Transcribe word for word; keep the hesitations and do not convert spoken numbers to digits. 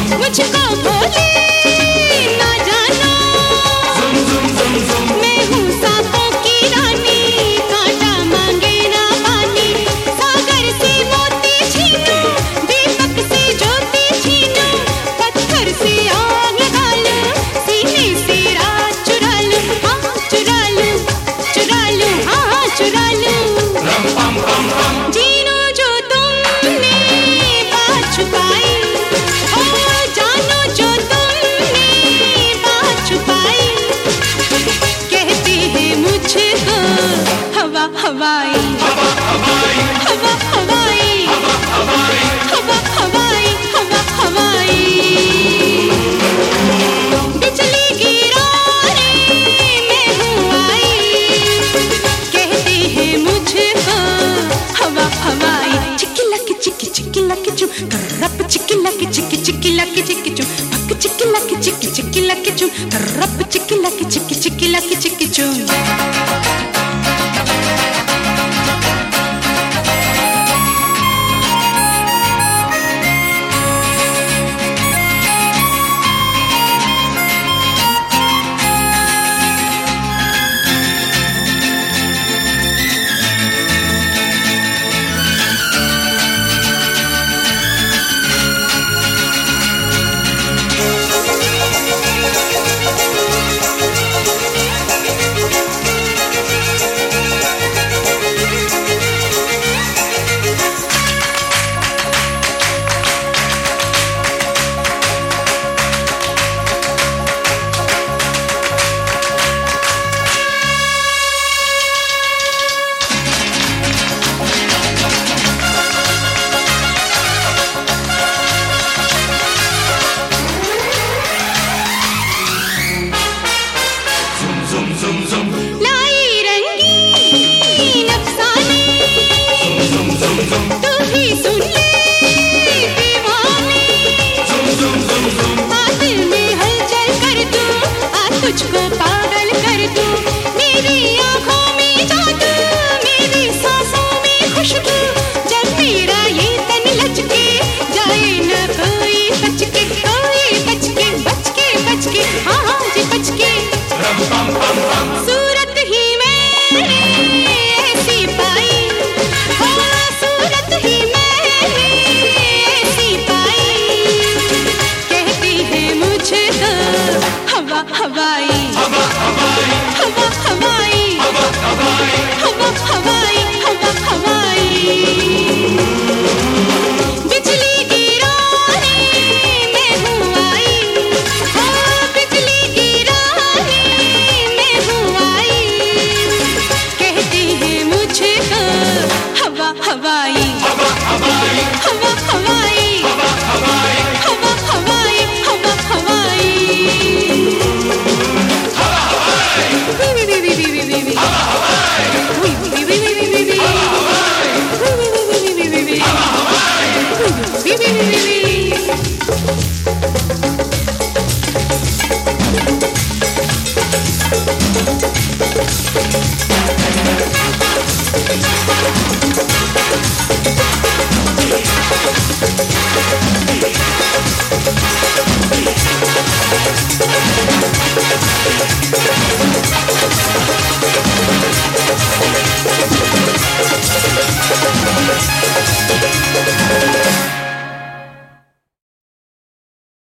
मुझको भोले ना जाना, मैं हूँ सांपों की रानी, कांटा मांगे ना पानी। सागर से मोती छीनूं, दीपक से ज्योति छीनूं, पत्थर से आग लगा लूं, सीने से रात चुरा लूं, हाँ चुरा लूं, चुरा लूं, हाँ चुरा लूं। जीनो जो तुमने बात छुपाई, ओ जानो जो तुमने बात छुपाई, कहते हैं मुझको हवा हवाई, हवा हवाई, हवा हवाई, हवा हवाई। बिजली गिरा रे मैं हूँ आई, कहते हैं मुझको हवा हवाई। चिक्की लकी चिक्की चिक्की लकी चुम, करप चिक्की लकी चिक्की चिक्की लकी चिक्की चुम, पक चिक्की लकी चिक्की चिक्की लकी चुम, करप चिक्की लकी चिक्की चिक्की लकी चिक्की चुम।